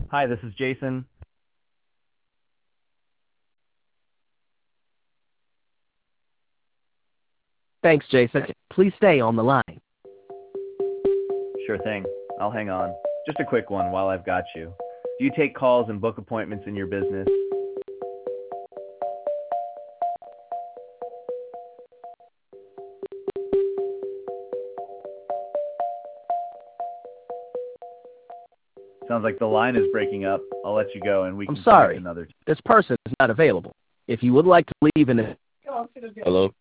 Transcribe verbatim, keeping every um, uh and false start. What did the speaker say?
Hi, this is Jason. Thanks, Jason. Please stay on the line. Sure thing. I'll hang on. Just a quick one while I've got you. Do you take calls and book appointments in your business? Sounds like the line is breaking up. I'll let you go and we I'm can sorry. connect another time. This person is not available. If you would like to leave an... Hello?